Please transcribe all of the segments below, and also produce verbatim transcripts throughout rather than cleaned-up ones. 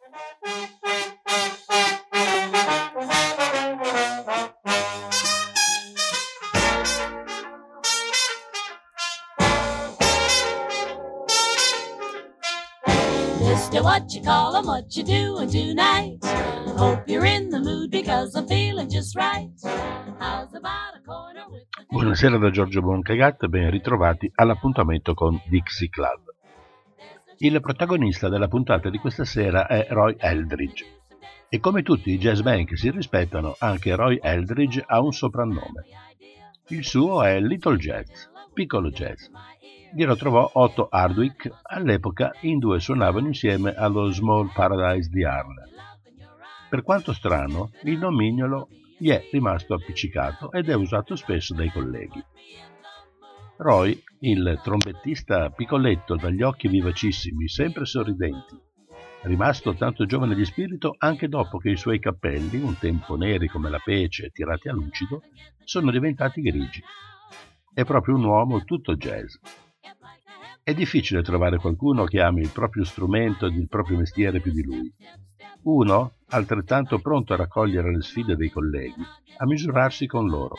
Mister, what you call 'em, what you doing tonight? Hope you're in the mood because I'm feeling just right. How's about a corner with the... Buonasera da Giorgio Boncagat, ben ritrovati all'appuntamento con Dixie Club. Il protagonista della puntata di questa sera è Roy Eldridge e come tutti i jazz band che si rispettano, anche Roy Eldridge ha un soprannome. Il suo è Little Jazz, piccolo jazz. Glielo trovò Otto Hardwick, all'epoca in due suonavano insieme allo Small Paradise di Harlem. Per quanto strano, il nomignolo gli è rimasto appiccicato ed è usato spesso dai colleghi. Roy, il trombettista piccoletto dagli occhi vivacissimi, sempre sorridenti, rimasto tanto giovane di spirito anche dopo che i suoi capelli, un tempo neri come la pece tirati a lucido, sono diventati grigi. È proprio un uomo tutto jazz. È difficile trovare qualcuno che ami il proprio strumento ed il proprio mestiere più di lui. Uno altrettanto pronto a raccogliere le sfide dei colleghi, a misurarsi con loro.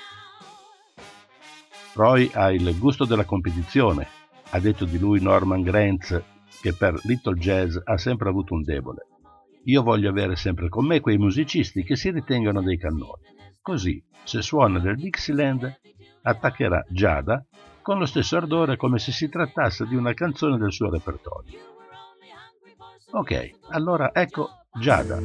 Roy ha il gusto della competizione, ha detto di lui Norman Granz, che per Little Jazz ha sempre avuto un debole. Io voglio avere sempre con me quei musicisti che si ritengono dei cannoni. Così, se suona del Dixieland, attaccherà Giada con lo stesso ardore come se si trattasse di una canzone del suo repertorio. Ok, allora ecco Giada.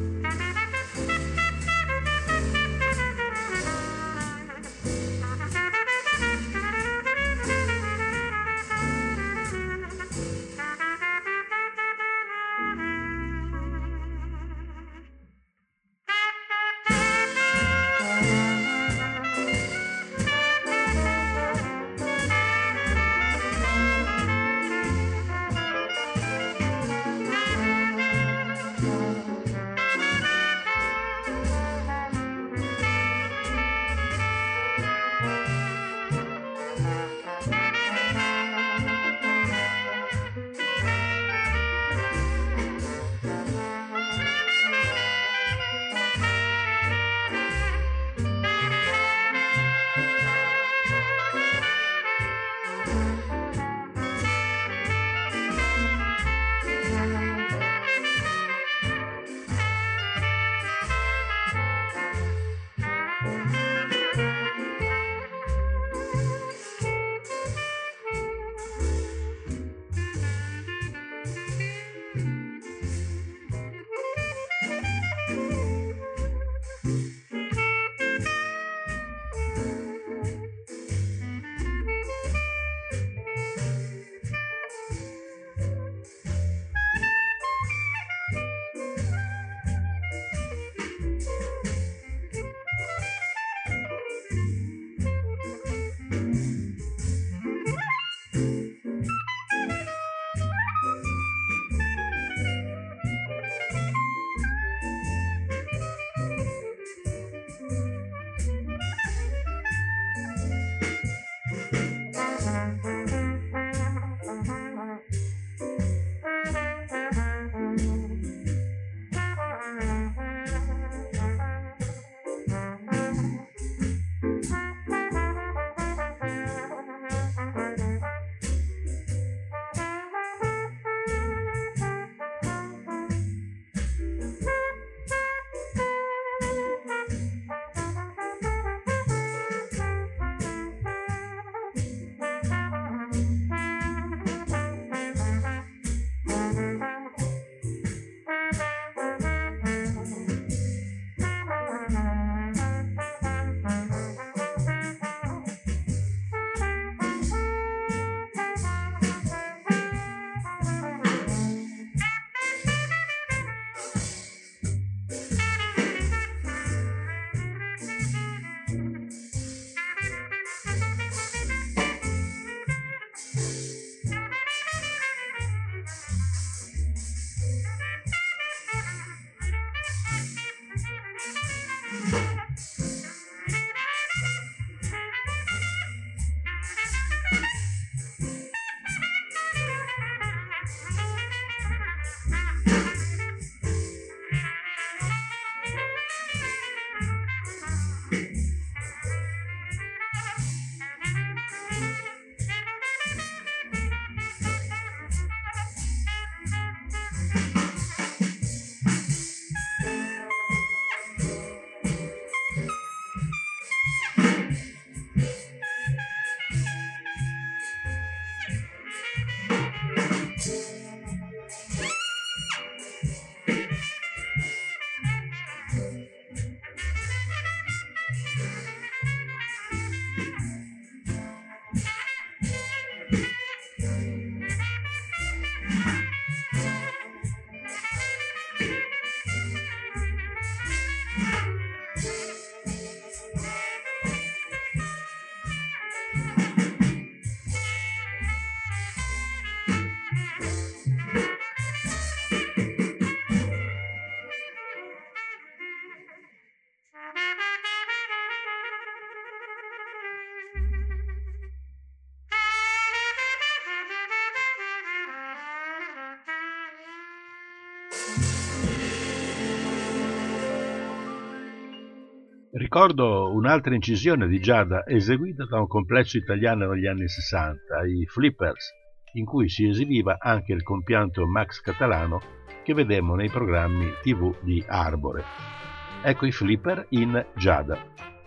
Ricordo un'altra incisione di Giada eseguita da un complesso italiano negli anni sessanta, i Flippers, in cui si esibiva anche il compianto Max Catalano che vedemmo nei programmi tivù di Arbore. Ecco i Flipper in Giada.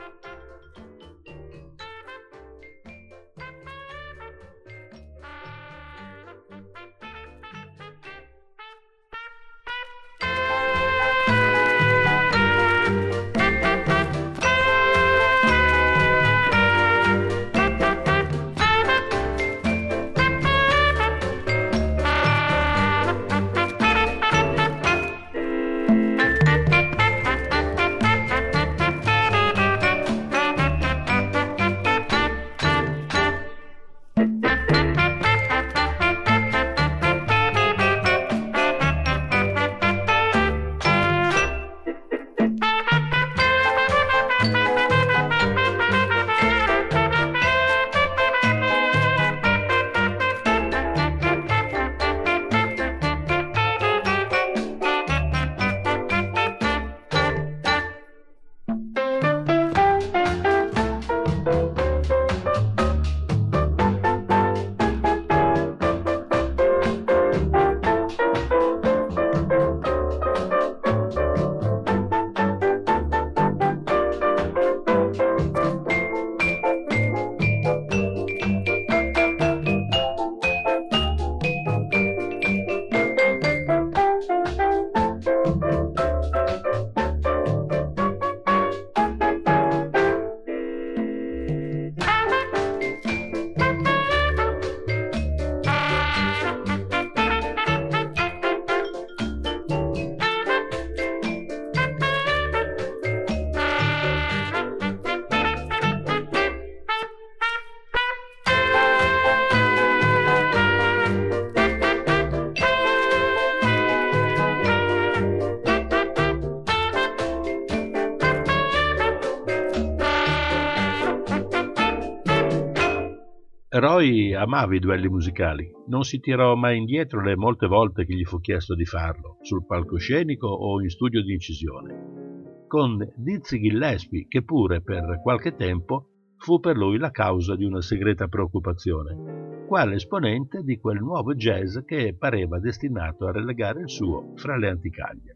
Roy amava i duelli musicali, non si tirò mai indietro le molte volte che gli fu chiesto di farlo, sul palcoscenico o in studio di incisione, con Dizzy Gillespie, che pure per qualche tempo fu per lui la causa di una segreta preoccupazione, quale esponente di quel nuovo jazz che pareva destinato a relegare il suo fra le anticaglie.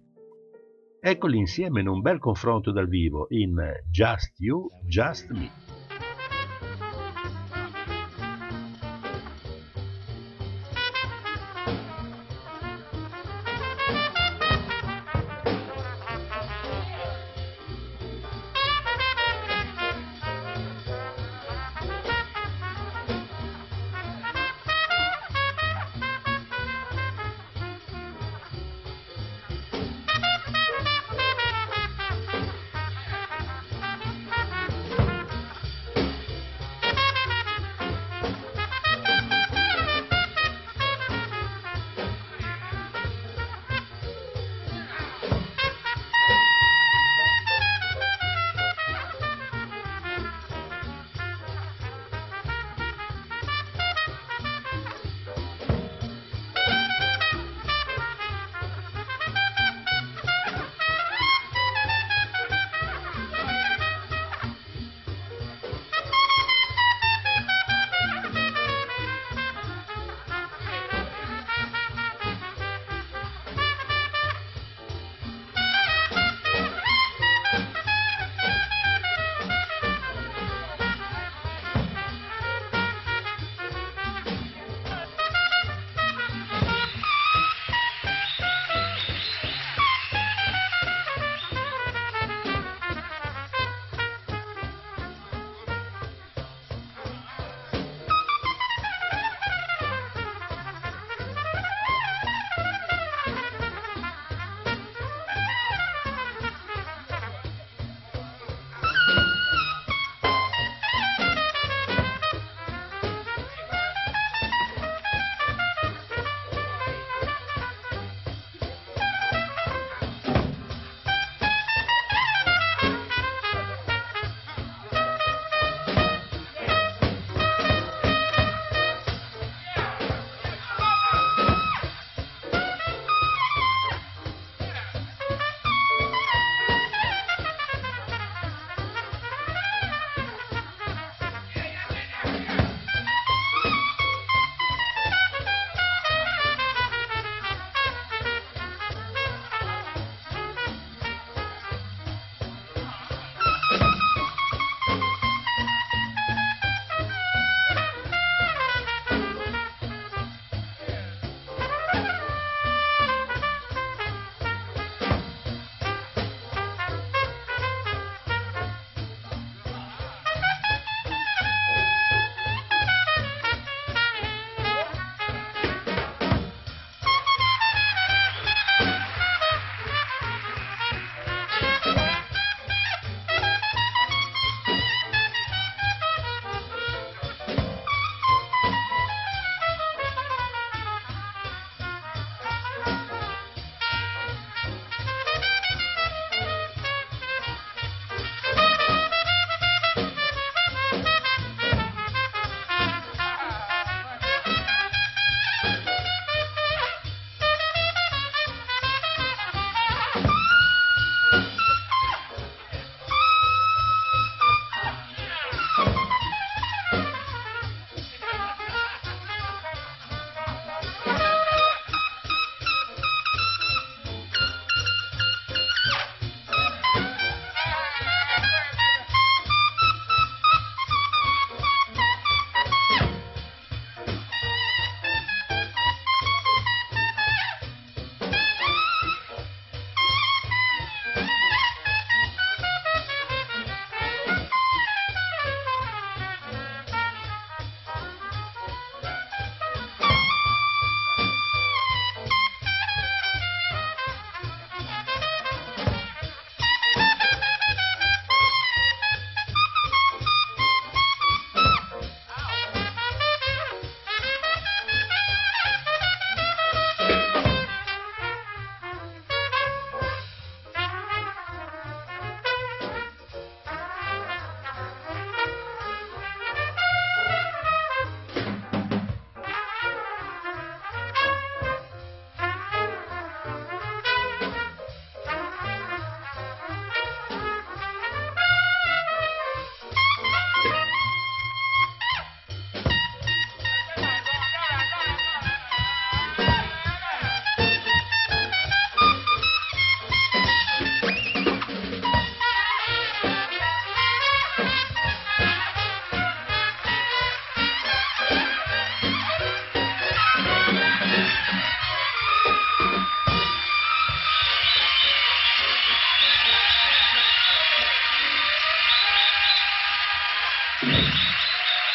Eccoli insieme in un bel confronto dal vivo in Just You, Just Me.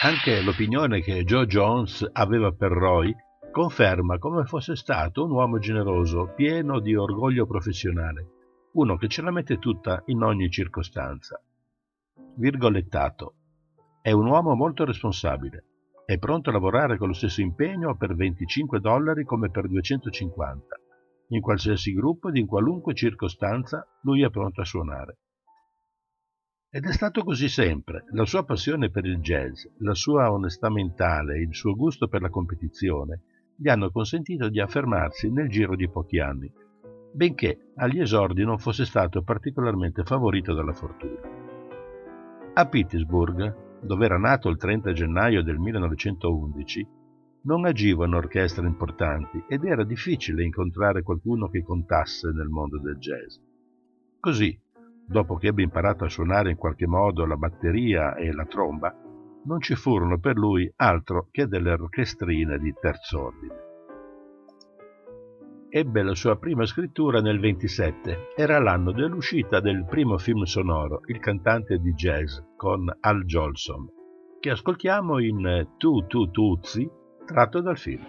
Anche l'opinione che Joe Jones aveva per Roy conferma come fosse stato un uomo generoso, pieno di orgoglio professionale, uno che ce la mette tutta in ogni circostanza. Virgolettato: è un uomo molto responsabile, è pronto a lavorare con lo stesso impegno per venticinque dollari come per duecentocinquanta. In qualsiasi gruppo ed in qualunque circostanza lui è pronto a suonare. Ed è stato così sempre. La sua passione per il jazz, la sua onestà mentale e il suo gusto per la competizione gli hanno consentito di affermarsi nel giro di pochi anni, benché agli esordi non fosse stato particolarmente favorito dalla fortuna. A Pittsburgh, dove era nato il trenta gennaio del millenovecentoundici, non agivano orchestre importanti ed era difficile incontrare qualcuno che contasse nel mondo del jazz. Così, dopo che ebbe imparato a suonare in qualche modo la batteria e la tromba, non ci furono per lui altro che delle orchestrine di terz'ordine. Ebbe la sua prima scrittura nel ventisette, era l'anno dell'uscita del primo film sonoro, Il cantante di jazz, con Al Jolson, che ascoltiamo in Tu Tu Tuzzi, tratto dal film.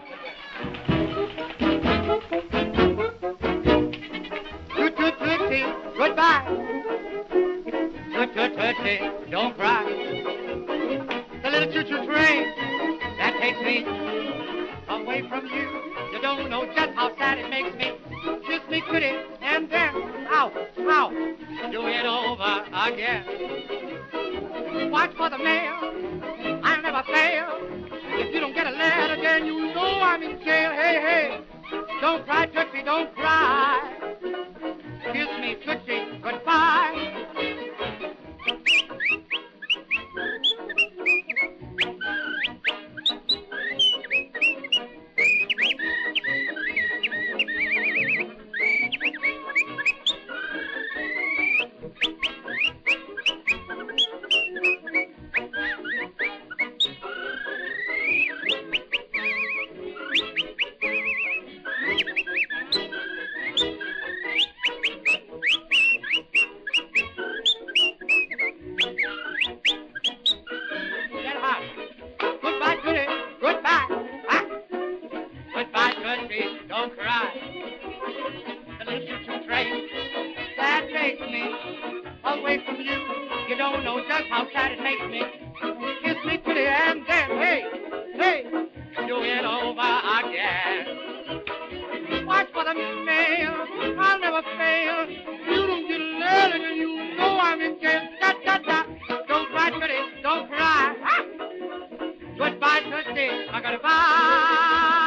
Don't cry. The little choo-choo train that takes me away from you. You don't know just how sad it makes me. Kiss me pretty and then, ow, ow, do it over again. Watch for the mail, I'll never fail. If you don't get a letter, then you know I'm in jail. Hey, hey, don't cry, Tootsie, don't cry. Kiss me, Tootsie, goodbye. Don't cry. The little choo-choo train that takes me away from you. You don't know just how sad it makes me. Kiss me pretty and then, hey, hey, do it over again. Watch for the mail, I'll never fail. You don't get a letter, then you know I'm in jail. Da, da, da. Don't cry, pretty, don't cry. Ah! Goodbye, Tootsie, goodbye.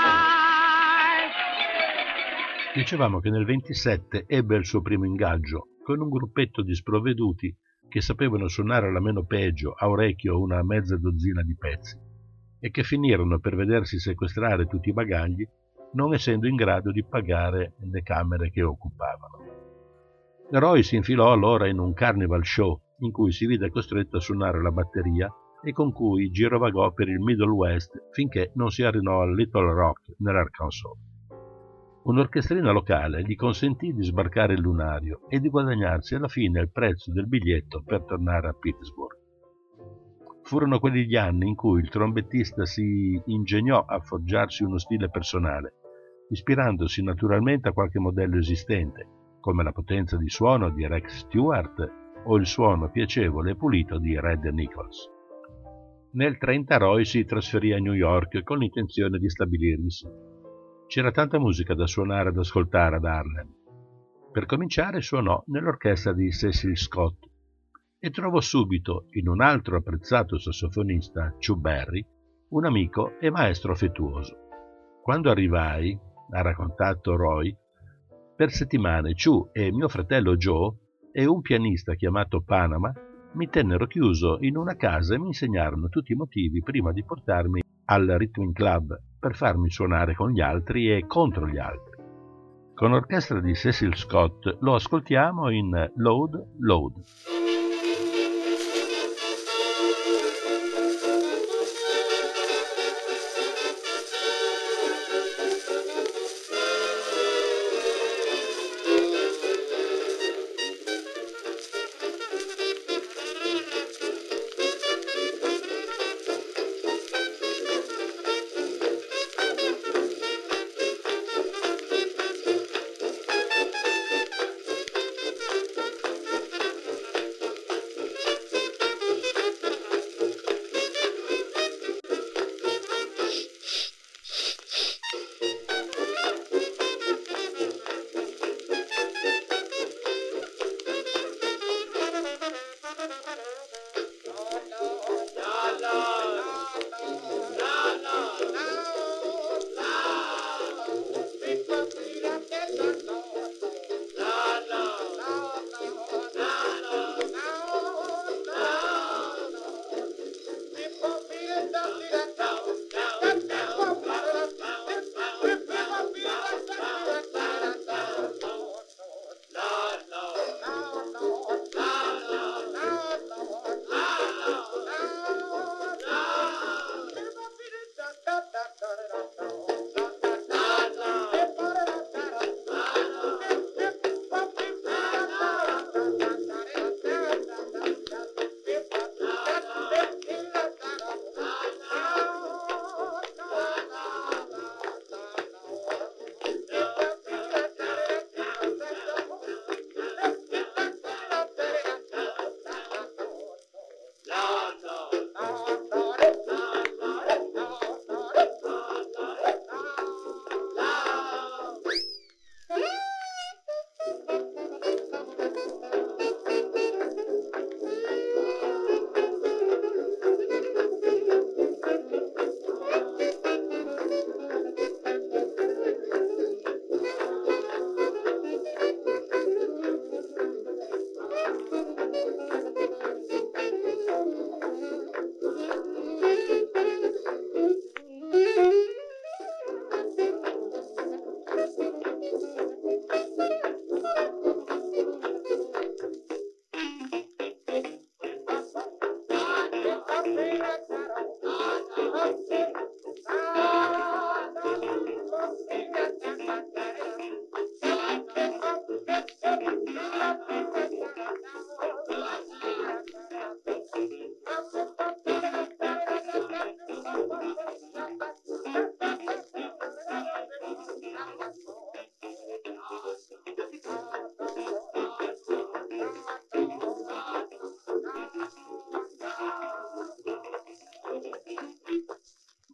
Dicevamo che nel ventisette ebbe il suo primo ingaggio con un gruppetto di sprovveduti che sapevano suonare alla meno peggio a orecchio una mezza dozzina di pezzi e che finirono per vedersi sequestrare tutti i bagagli, non essendo in grado di pagare le camere che occupavano. Roy si infilò allora in un carnival show in cui si vide costretto a suonare la batteria e con cui girovagò per il Middle West finché non si arrinò a Little Rock nell'Arkansas. Un'orchestrina locale gli consentì di sbarcare il lunario e di guadagnarsi alla fine il prezzo del biglietto per tornare a Pittsburgh. Furono quelli gli anni in cui il trombettista si ingegnò a forgiarsi uno stile personale, ispirandosi naturalmente a qualche modello esistente, come la potenza di suono di Rex Stewart o il suono piacevole e pulito di Red Nichols. Nel trenta Roy si trasferì a New York con l'intenzione di stabilirvisi. C'era tanta musica da suonare e da ascoltare ad Harlem. Per cominciare suonò nell'orchestra di Cecil Scott e trovò subito in un altro apprezzato sassofonista, Chu Berry, un amico e maestro affettuoso. Quando arrivai, ha raccontato Roy, per settimane Chu e mio fratello Joe e un pianista chiamato Panama mi tennero chiuso in una casa e mi insegnarono tutti i motivi prima di portarmi al Rhythm Club per farmi suonare con gli altri e contro gli altri. Con l'orchestra di Cecil Scott lo ascoltiamo in Load, Load.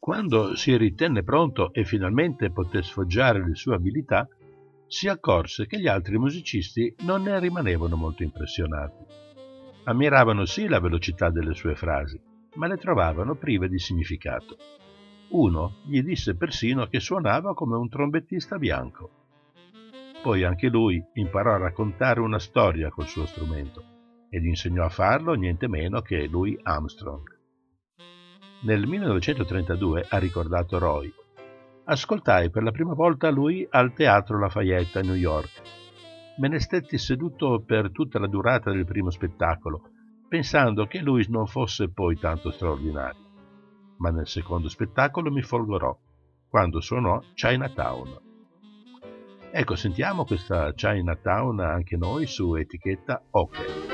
Quando si ritenne pronto e finalmente poté sfoggiare le sue abilità, si accorse che gli altri musicisti non ne rimanevano molto impressionati. Ammiravano sì la velocità delle sue frasi, ma le trovavano prive di significato. Uno gli disse persino che suonava come un trombettista bianco. Poi anche lui imparò a raccontare una storia col suo strumento ed insegnò a farlo niente meno che Louis Armstrong. Nel millenovecentotrentadue, ha ricordato Roy, ascoltai per la prima volta lui al Teatro Lafayette a New York. Me ne stetti seduto per tutta la durata del primo spettacolo, pensando che lui non fosse poi tanto straordinario. Ma nel secondo spettacolo mi folgorò, quando suonò Chinatown. Ecco, sentiamo questa Chinatown anche noi su etichetta OK.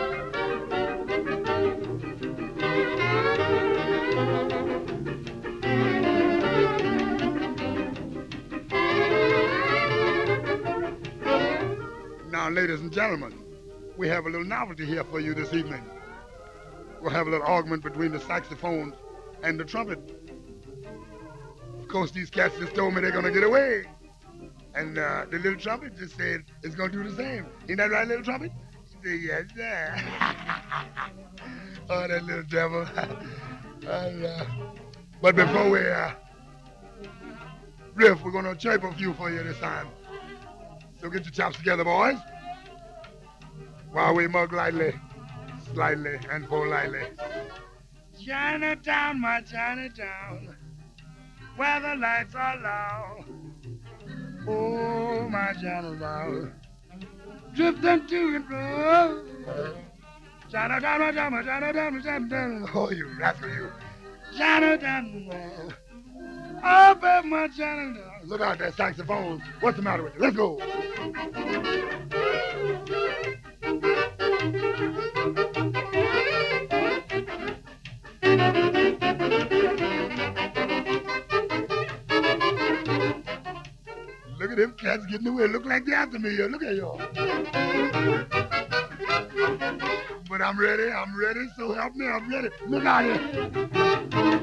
Now, ladies and gentlemen, we have a little novelty here for you this evening. We'll have a little argument between the saxophone and the trumpet. Of course, these cats just told me they're going to get away. And uh, the little trumpet just said it's going to do the same. Ain't that right, little trumpet? She said, yes, sir. Oh, that little devil. and, uh, but before we uh, riff, we're going to chirp a few for you this time. So get your chops together, boys, while we mug lightly, slightly, and politely. Chinatown, my Chinatown, where the lights are low. Oh, my Chinatown, drifting to and fro. Chinatown, my Chinatown, Chinatown, Chinatown. Oh, you rascal, you. Chinatown, oh, baby, my Chinatown. Look out, that saxophone. What's the matter with you? Let's go. Look at them cats getting away. Look like they're after me here. Look at y'all. But I'm ready. I'm ready. So help me. I'm ready. Look out here.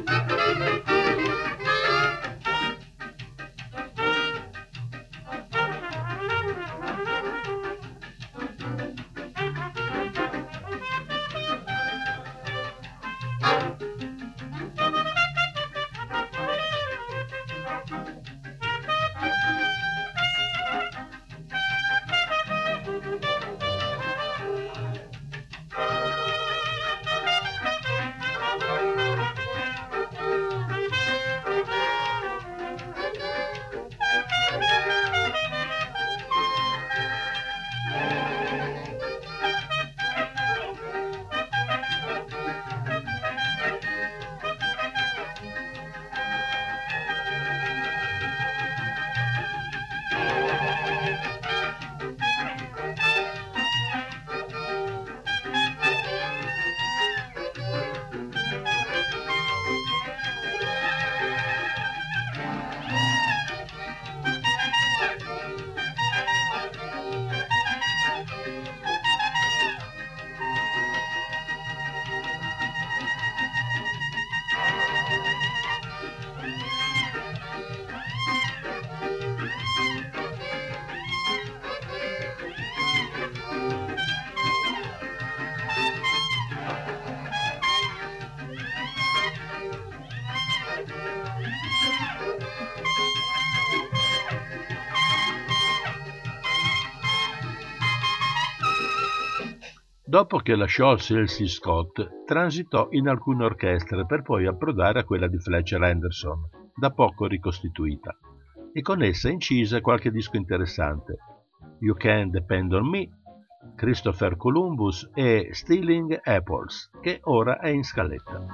Dopo che lasciò Cecil Scott, transitò in alcune orchestre per poi approdare a quella di Fletcher Henderson, da poco ricostituita, e con essa incise qualche disco interessante: You Can Depend on Me, Christopher Columbus e Stealing Apples, che ora è in scaletta.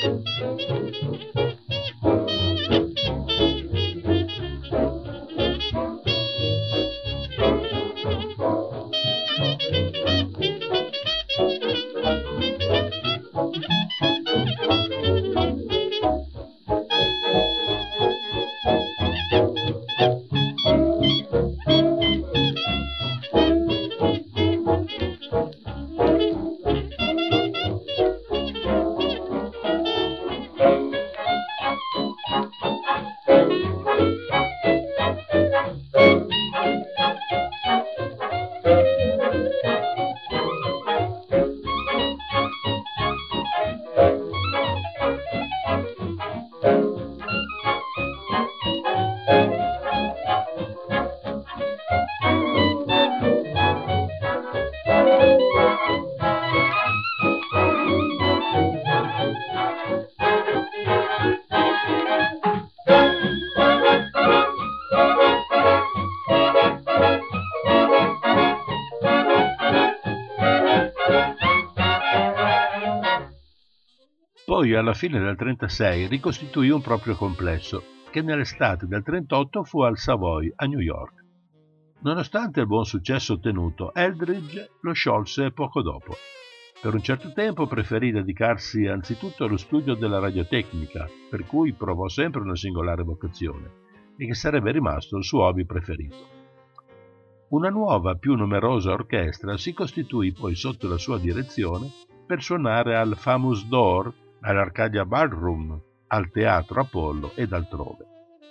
Poi, alla fine del trentasei, ricostituì un proprio complesso, che nell'estate del trentotto fu al Savoy, a New York. Nonostante il buon successo ottenuto, Eldridge lo sciolse poco dopo. Per un certo tempo preferì dedicarsi anzitutto allo studio della radiotecnica, per cui provò sempre una singolare vocazione, e che sarebbe rimasto il suo hobby preferito. Una nuova, più numerosa orchestra si costituì poi sotto la sua direzione per suonare al Famous Door, all'Arcadia Ballroom, al Teatro Apollo ed altrove.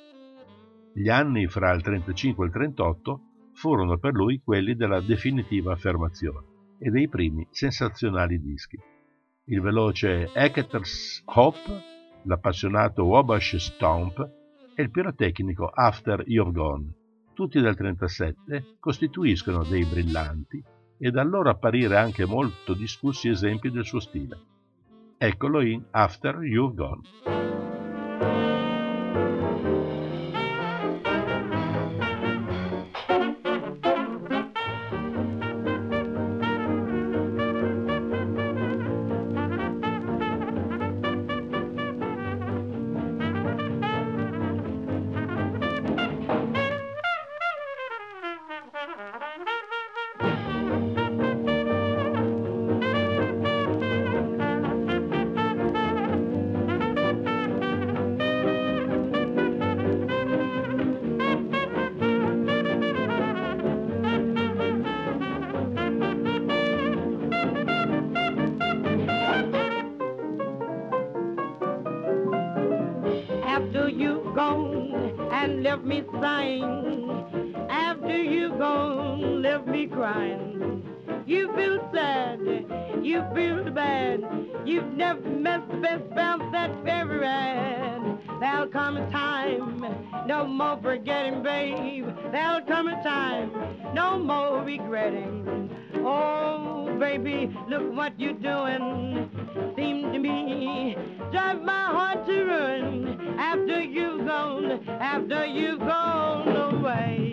Gli anni fra il trentacinque e il trentotto furono per lui quelli della definitiva affermazione e dei primi sensazionali dischi. Il veloce Hector's Hope, l'appassionato Wabash Stomp e il pirotecnico After You've Gone, tutti del trentasette, costituiscono dei brillanti e da allora apparire anche molto discussi esempi del suo stile. Eccolo in After You've Gone. After you've gone and left me sighing, after you've gone, left me crying, you feel sad, you feel bad, you've never met the best friend that ever had. There'll come a time, no more forgetting, babe. There'll come a time, no more regretting. Oh, baby, look what you're doing. Seem to me, drive my heart to ruin. After you've gone, after you've gone away.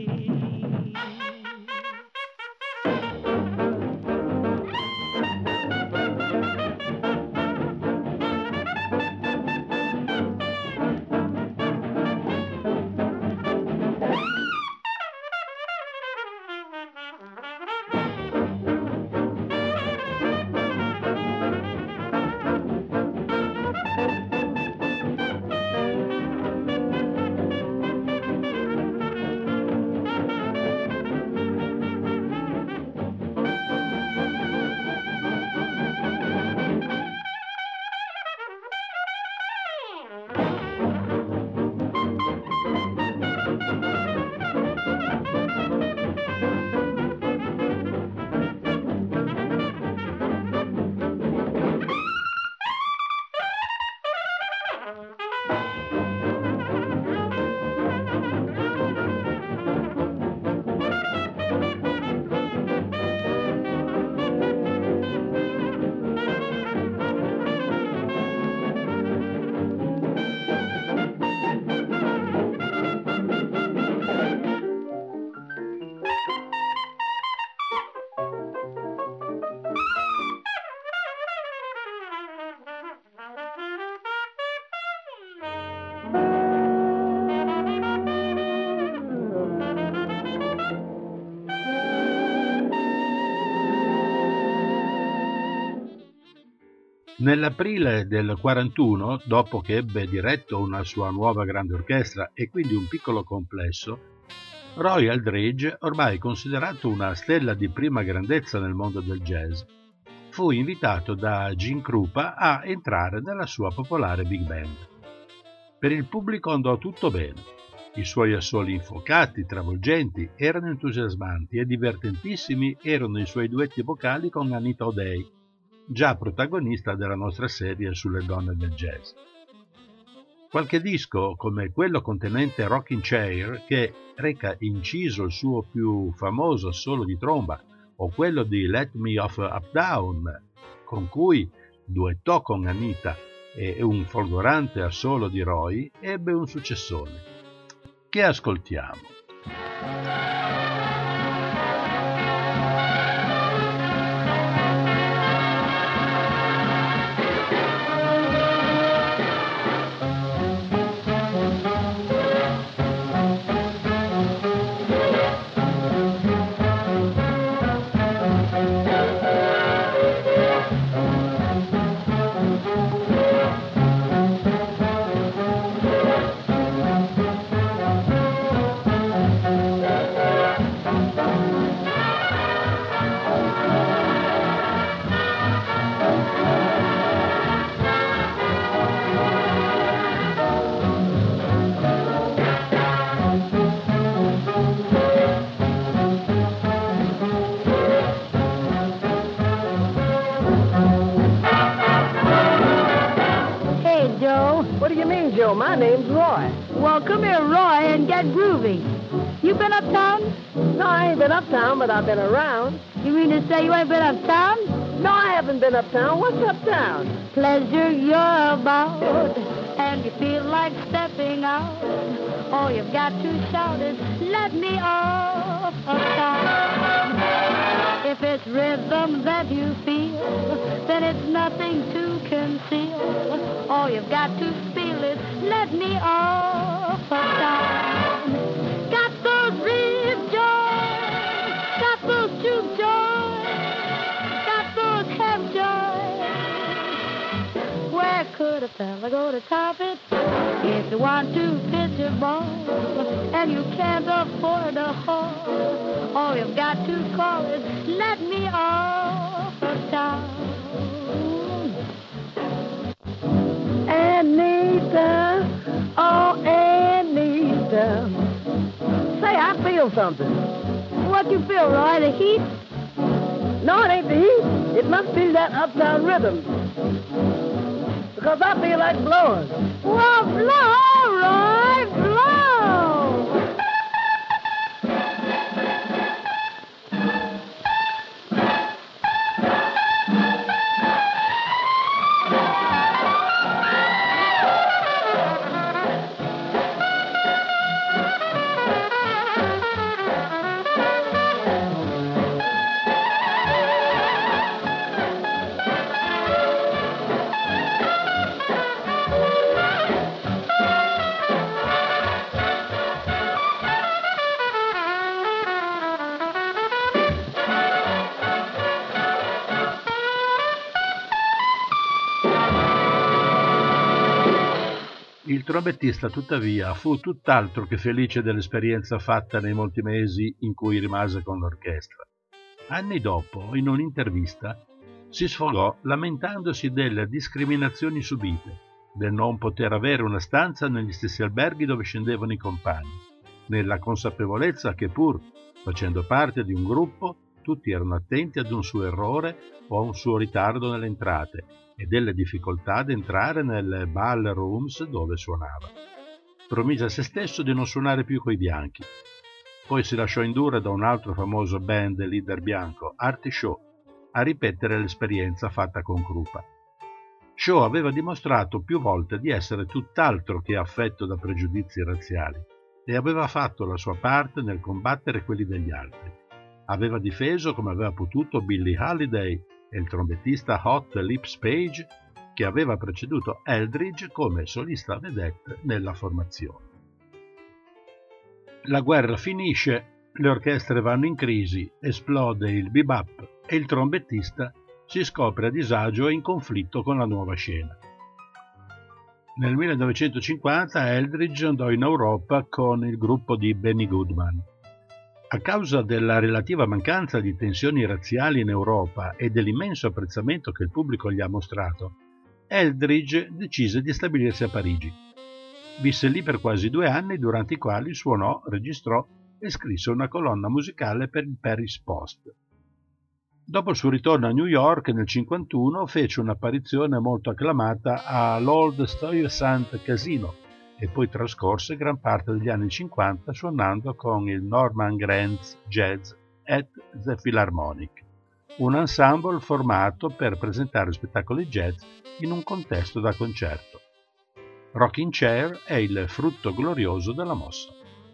Nell'aprile del quarantuno, dopo che ebbe diretto una sua nuova grande orchestra e quindi un piccolo complesso, Roy Eldridge, ormai considerato una stella di prima grandezza nel mondo del jazz, fu invitato da Gene Krupa a entrare nella sua popolare big band. Per il pubblico andò tutto bene. I suoi assoli infuocati, travolgenti, erano entusiasmanti e divertentissimi erano i suoi duetti vocali con Anita O'Day, già protagonista della nostra serie sulle donne del jazz. Qualche disco, come quello contenente Rocking Chair, che reca inciso il suo più famoso assolo di tromba, o quello di Let Me Off Up Down, con cui duettò con Anita, e un folgorante assolo di Roy, ebbe un successone, che ascoltiamo. My name's Roy. Well, come here, Roy, and get groovy. You been uptown? No, I ain't been uptown, but I've been around. You mean to say you ain't been uptown? No, I haven't been uptown. What's uptown? Pleasure you're about, and you feel like stepping out. All you've got to shout is, let me off uptown. If it's rhythm that you feel, then it's nothing to conceal. All you've got to feel is, let me off uptown. Got those rib joints, got those juke joints, got those hip joints. Where could a fella go to top it? If you want to pitch a ball and you can't afford a hall, all you've got to call is, let me off uptown. Anita, oh Anita, say I feel something. What you feel, Roy? The heat? No, it ain't the heat. It must be that uptown rhythm. Because I feel like blowing. Well, blow, Roy, blow. Il trombettista, tuttavia, fu tutt'altro che felice dell'esperienza fatta nei molti mesi in cui rimase con l'orchestra. Anni dopo, in un'intervista, si sfogò lamentandosi delle discriminazioni subite, del non poter avere una stanza negli stessi alberghi dove scendevano i compagni, nella consapevolezza che pur facendo parte di un gruppo, tutti erano attenti ad un suo errore o a un suo ritardo nelle entrate e delle difficoltà ad entrare nelle ballrooms dove suonava. Promise a se stesso di non suonare più coi bianchi. Poi si lasciò indurre da un altro famoso band leader bianco, Artie Shaw, a ripetere l'esperienza fatta con Krupa. Shaw aveva dimostrato più volte di essere tutt'altro che affetto da pregiudizi razziali e aveva fatto la sua parte nel combattere quelli degli altri. Aveva difeso come aveva potuto Billie Holiday e il trombettista Hot Lips Page, che aveva preceduto Eldridge come solista vedette nella formazione. La guerra finisce, le orchestre vanno in crisi, esplode il bebop e il trombettista si scopre a disagio e in conflitto con la nuova scena. Nel millenovecentocinquanta Eldridge andò in Europa con il gruppo di Benny Goodman. A causa della relativa mancanza di tensioni razziali in Europa e dell'immenso apprezzamento che il pubblico gli ha mostrato, Eldridge decise di stabilirsi a Parigi. Visse lì per quasi due anni, durante i quali suonò, registrò e scrisse una colonna musicale per il Paris Post. Dopo il suo ritorno a New York nel cinquantuno fece un'apparizione molto acclamata all'Old Stuyvesant Casino e poi trascorse gran parte degli anni cinquanta suonando con il Norman Granz Jazz at the Philharmonic, un ensemble formato per presentare spettacoli jazz in un contesto da concerto. Rocking Chair è il frutto glorioso della mossa.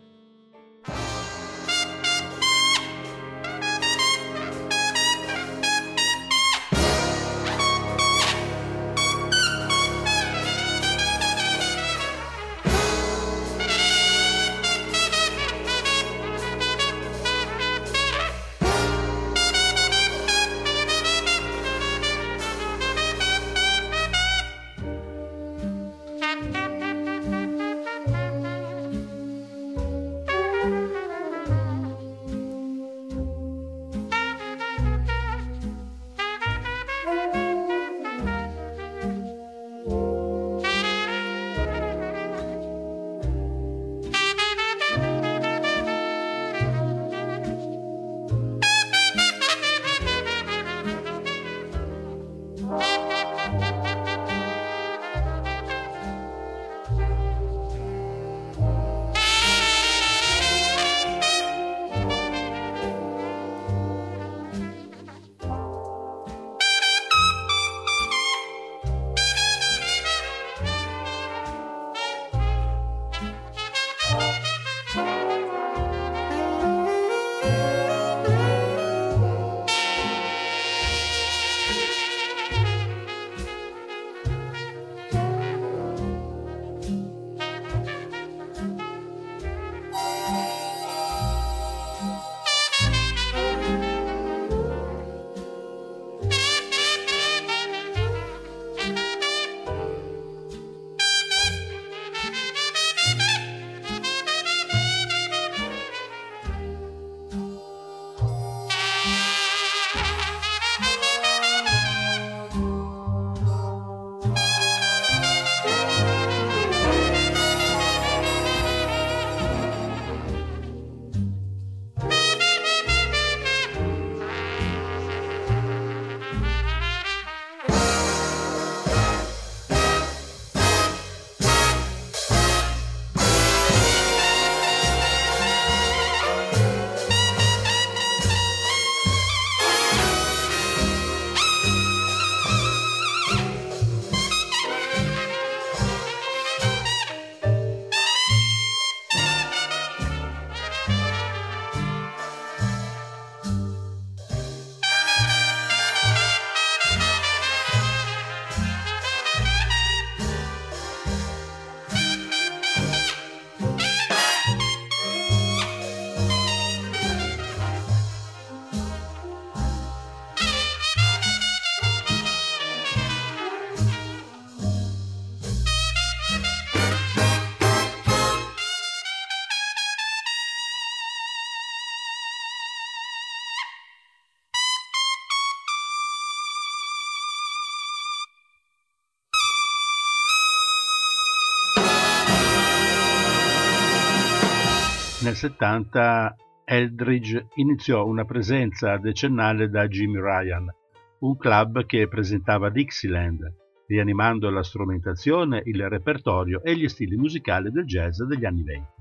Nel settanta Eldridge iniziò una presenza decennale da Jimmy Ryan, un club che presentava Dixieland, rianimando la strumentazione, il repertorio e gli stili musicali del jazz degli anni venti.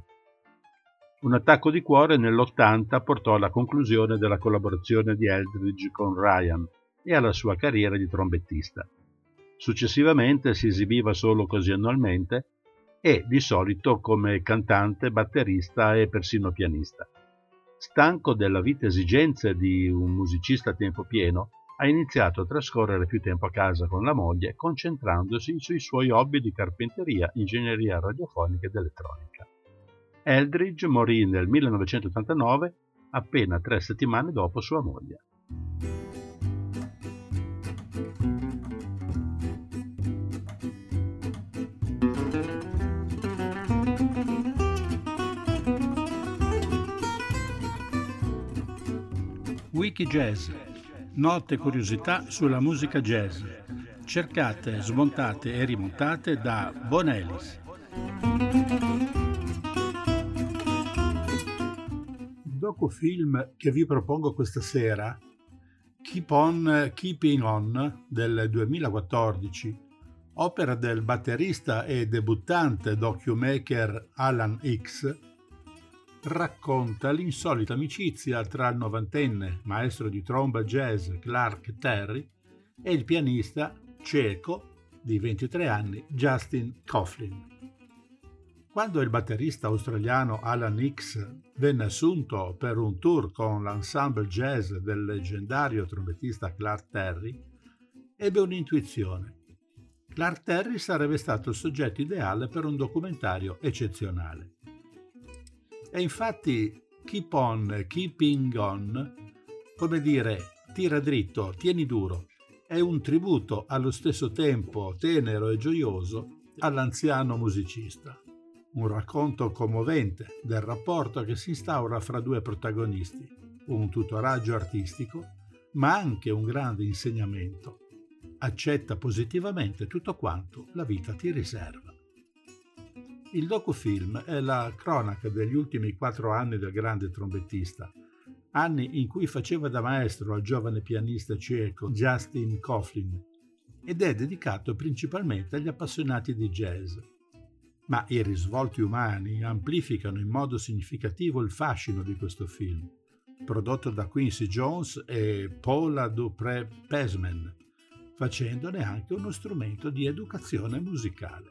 Un attacco di cuore nell'ottanta portò alla conclusione della collaborazione di Eldridge con Ryan e alla sua carriera di trombettista. Successivamente si esibiva solo occasionalmente e di solito come cantante, batterista e persino pianista. Stanco della vita esigenze di un musicista a tempo pieno, ha iniziato a trascorrere più tempo a casa con la moglie, concentrandosi sui suoi hobby di carpenteria, ingegneria radiofonica ed elettronica. Eldridge morì nel millenovecentottantanove, appena tre settimane dopo sua moglie. Wiki Jazz, note e curiosità sulla musica jazz, cercate, smontate e rimontate da Bonelis. Il docufilm che vi propongo questa sera, Keep On Keeping On del duemilaquattordici, opera del batterista e debuttante documaker Alan Hicks, racconta l'insolita amicizia tra il novantenne maestro di tromba jazz Clark Terry e il pianista ceco di ventitré anni Justin Coughlin. Quando il batterista australiano Alan Hicks venne assunto per un tour con l'ensemble jazz del leggendario trombettista Clark Terry, ebbe un'intuizione. Clark Terry sarebbe stato il soggetto ideale per un documentario eccezionale. E infatti Keep On Keeping On, come dire tira dritto, tieni duro, è un tributo allo stesso tempo tenero e gioioso all'anziano musicista. Un racconto commovente del rapporto che si instaura fra due protagonisti, un tutoraggio artistico, ma anche un grande insegnamento. Accetta positivamente tutto quanto la vita ti riserva. Il docufilm è la cronaca degli ultimi quattro anni del grande trombettista, anni in cui faceva da maestro al giovane pianista ceco Justin Coughlin, ed è dedicato principalmente agli appassionati di jazz. Ma i risvolti umani amplificano in modo significativo il fascino di questo film, prodotto da Quincy Jones e Paula Dupré-Pesman, facendone anche uno strumento di educazione musicale.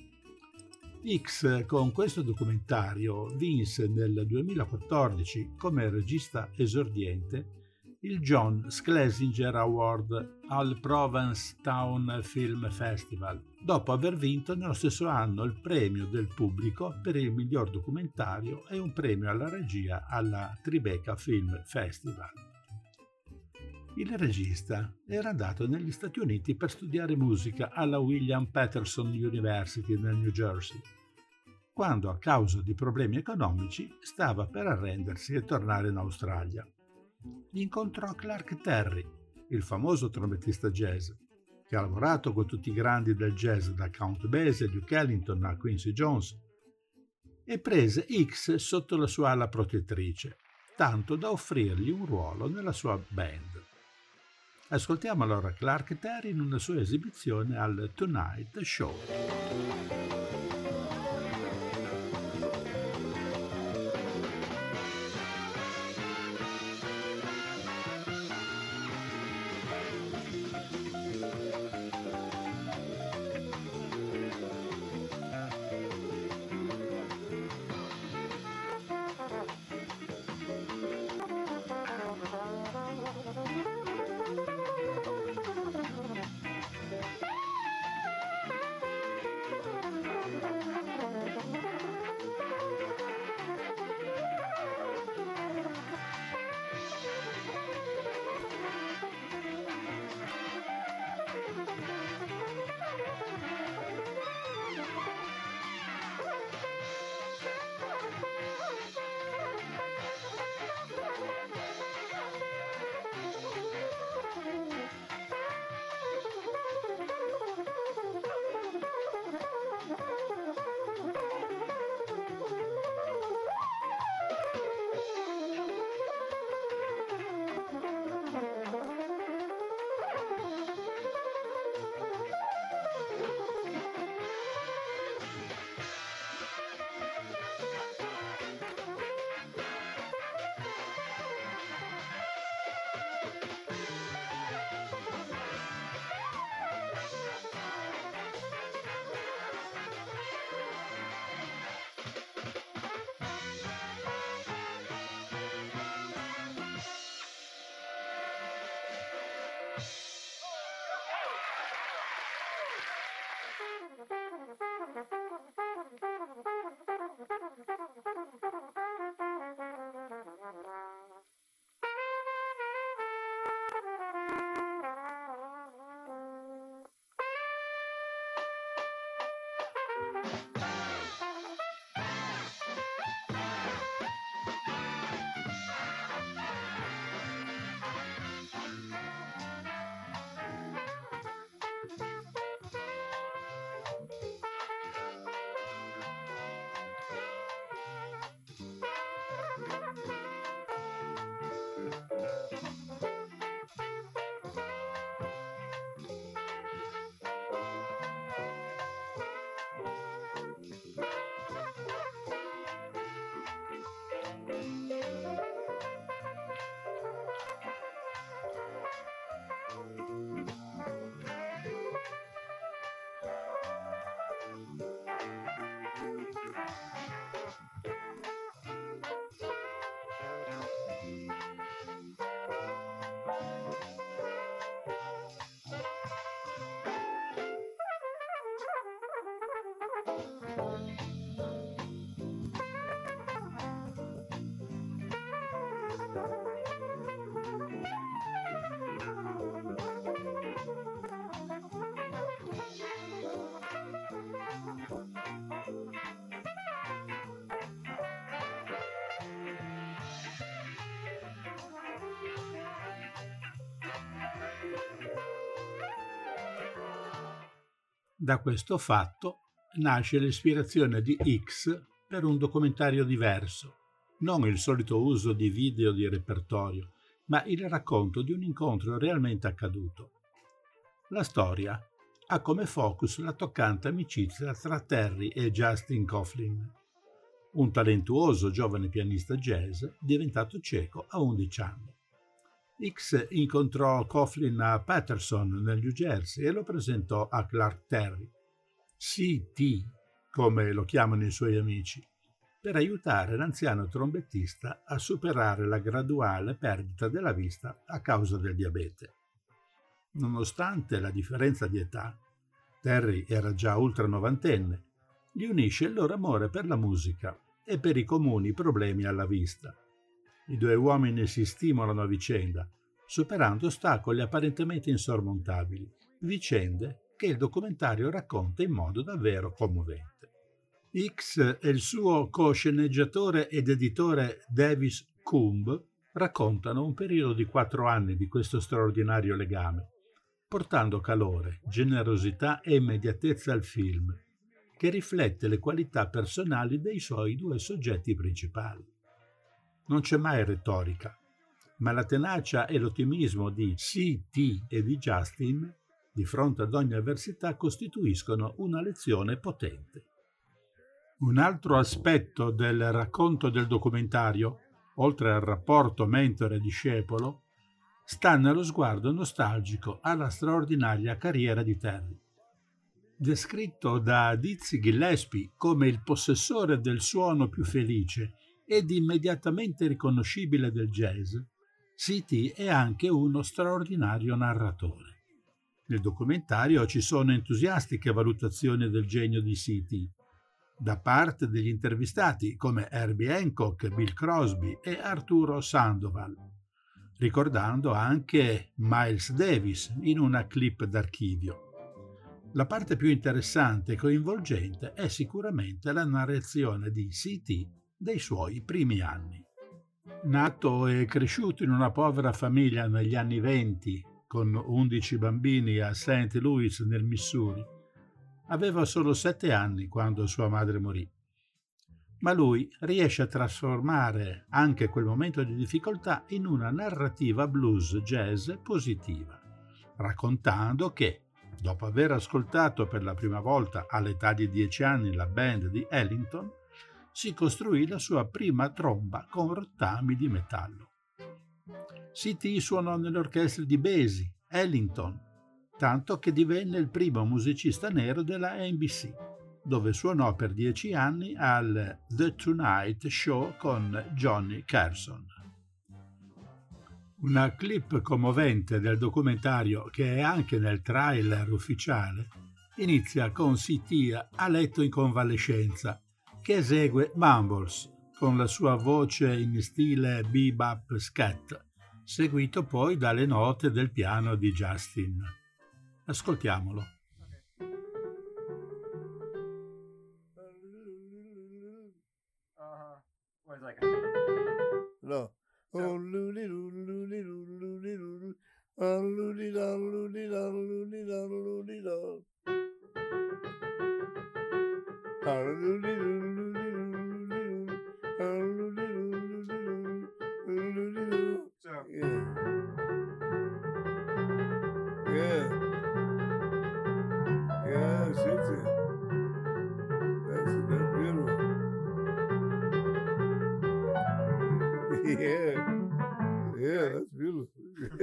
Hicks con questo documentario vinse nel duemilaquattordici come regista esordiente il John Schlesinger Award al Provincetown Film Festival, dopo aver vinto nello stesso anno il premio del pubblico per il miglior documentario e un premio alla regia alla Tribeca Film Festival. Il regista era andato negli Stati Uniti per studiare musica alla William Patterson University nel New Jersey, quando a causa di problemi economici stava per arrendersi e tornare in Australia. Incontrò Clark Terry, il famoso trombettista jazz, che ha lavorato con tutti i grandi del jazz da Count Basie, Duke Ellington a Quincy Jones, e prese Hicks sotto la sua ala protettrice, tanto da offrirgli un ruolo nella sua band. Ascoltiamo allora Clark Terry in una sua esibizione al Tonight Show. Da questo fatto nasce l'ispirazione di X per un documentario diverso, non il solito uso di video di repertorio, ma il racconto di un incontro realmente accaduto. La storia ha come focus la toccante amicizia tra Terry e Justin Coughlin, un talentuoso giovane pianista jazz diventato cieco a undici anni. X incontrò Coughlin a Paterson, nel New Jersey, e lo presentò a Clark Terry, C T, come lo chiamano i suoi amici, per aiutare l'anziano trombettista a superare la graduale perdita della vista a causa del diabete. Nonostante la differenza di età, Terry era già ultranovantenne, li unisce il loro amore per la musica e per i comuni problemi alla vista. I due uomini si stimolano a vicenda, superando ostacoli apparentemente insormontabili, vicende che il documentario racconta in modo davvero commovente. X e il suo co-sceneggiatore ed editore Davis Coombe raccontano un periodo di quattro anni di questo straordinario legame, portando calore, generosità e immediatezza al film, che riflette le qualità personali dei suoi due soggetti principali. Non c'è mai retorica, ma la tenacia e l'ottimismo di C T e di Justin di fronte ad ogni avversità costituiscono una lezione potente. Un altro aspetto del racconto del documentario, oltre al rapporto mentore-discepolo, sta nello sguardo nostalgico alla straordinaria carriera di Terry. Descritto da Dizzy Gillespie come il possessore del suono più felice ed immediatamente riconoscibile del jazz, C T è anche uno straordinario narratore. Nel documentario ci sono entusiastiche valutazioni del genio di C T, da parte degli intervistati come Herbie Hancock, Bill Crosby e Arturo Sandoval, ricordando anche Miles Davis in una clip d'archivio. La parte più interessante e coinvolgente è sicuramente la narrazione di C T dei suoi primi anni. Nato e cresciuto in una povera famiglia negli anni venti, con undici bambini a Saint Louis nel Missouri, aveva solo sette anni quando sua madre morì. Ma lui riesce a trasformare anche quel momento di difficoltà in una narrativa blues jazz positiva, raccontando che, dopo aver ascoltato per la prima volta all'età di dieci anni la band di Ellington, si costruì la sua prima tromba con rottami di metallo. C T suonò nelle orchestre di Basie, Ellington, tanto che divenne il primo musicista nero della N B C, dove suonò per dieci anni al The Tonight Show con Johnny Carson. Una clip commovente del documentario, che è anche nel trailer ufficiale, inizia con C T a letto in convalescenza, che esegue Mumbles con la sua voce in stile bebop scat, seguito poi dalle note del piano di Justin. Ascoltiamolo. Uh-huh. Where's like No. So- Oh, loody doo loody doo loody doo. Oh, loody da loody da loody da loody da. Oh, loody doo loody doo loody doo. Oh, loody doo loody doo loody doo. So Yeah. Yeah. Yeah, that's it. That's that's beautiful. Yeah. Yeah, that's beautiful.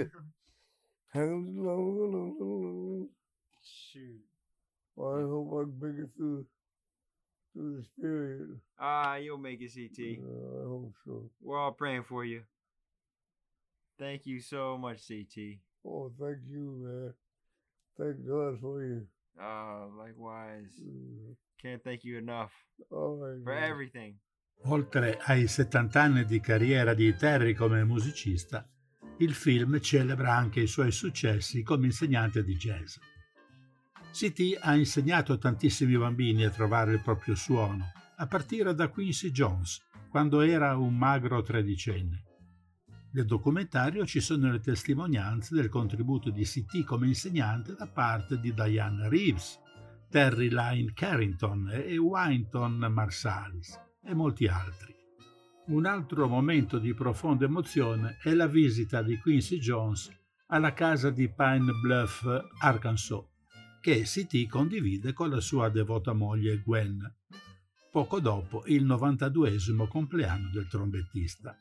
shoot. Well, I hope I can make it through through this period. Ah, you'll make it, C T. Uh, I hope so. We're all praying for you. Thank you so much, C T. Oh, thank you, man. Thank God for you. Uh, likewise. Uh, Can't thank you enough Oh my for God. everything. Oltre ai settanta anni di carriera di Terry come musicista, il film celebra anche i suoi successi come insegnante di jazz. C T ha insegnato a tantissimi bambini a trovare il proprio suono, a partire da Quincy Jones, quando era un magro tredicenne. Nel documentario ci sono le testimonianze del contributo di C T come insegnante da parte di Diane Reeves, Terry Lyne Carrington e Wynton Marsalis e molti altri. Un altro momento di profonda emozione è la visita di Quincy Jones alla casa di Pine Bluff, Arkansas, che C T condivide con la sua devota moglie Gwen, poco dopo il novantaduesimo compleanno del trombettista.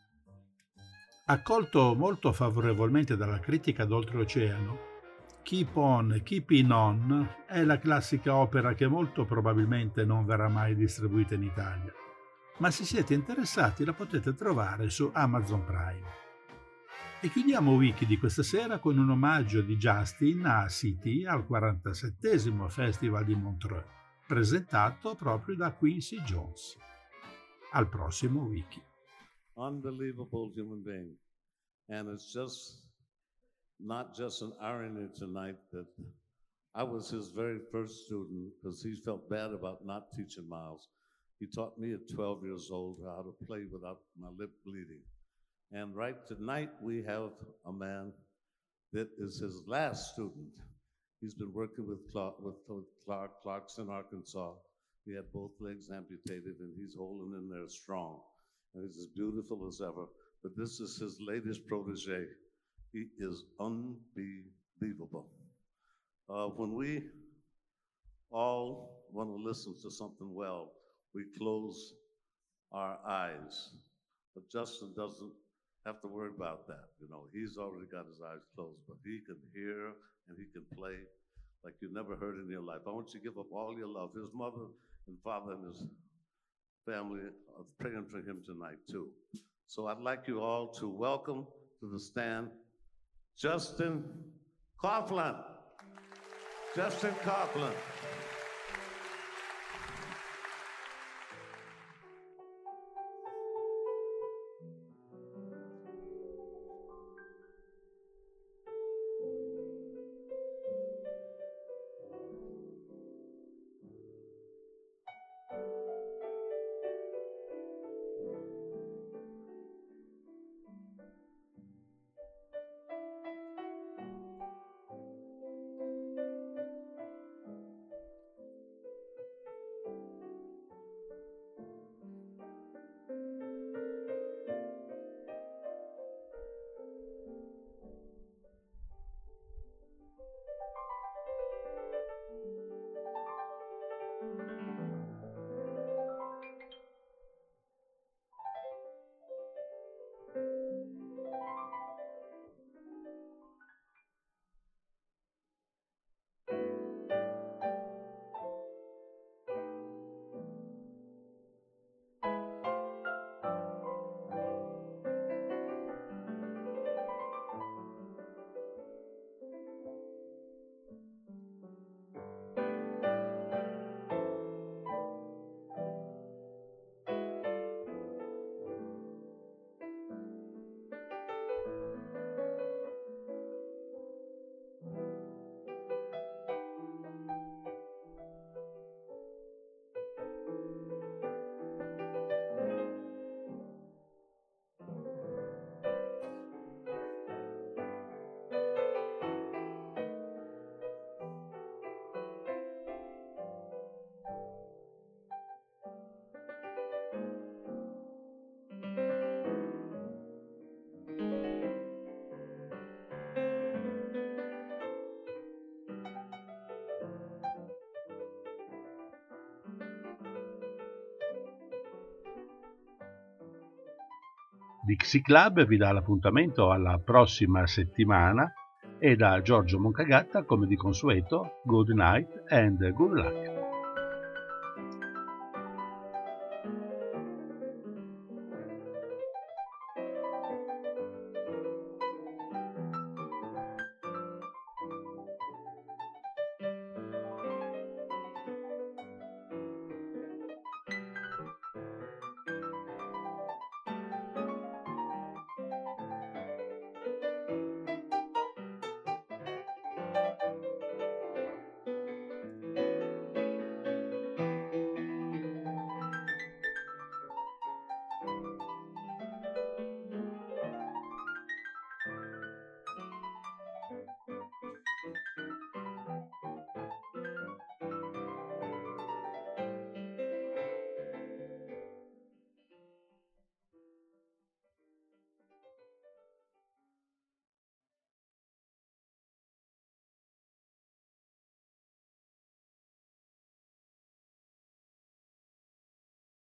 Accolto molto favorevolmente dalla critica d'oltreoceano, Keep On, Keeping On è la classica opera che molto probabilmente non verrà mai distribuita in Italia, ma se siete interessati la potete trovare su Amazon Prime. E chiudiamo Wiki di questa sera con un omaggio di Justin a C T al quarantasettesimo Festival di Montreux, presentato proprio da Quincy Jones. Al prossimo Wiki. Unbelievable human being. And it's just not just an irony tonight that I was his very first student because he felt bad about not teaching Miles. He taught me at twelve years old how to play without my lip bleeding. And right tonight we have a man that is his last student. He's been working with Clark, with Clark, Clark's in Arkansas. He had both legs amputated and he's holding in there strong. And he's as beautiful as ever. But this is his latest protege. He is unbelievable. Uh, when we all want to listen to something well, we close our eyes. But Justin doesn't have to worry about that. You know, he's already got his eyes closed, but he can hear and he can play like you never heard in your life. I want you to give up all your love. His mother and father and his family are praying for him tonight too. So I'd like you all to welcome to the stand Justin Coughlin. Justin Coughlin. Dixie Club vi dà l'appuntamento alla prossima settimana e da Giorgio Moncagatta, come di consueto, good night and good luck.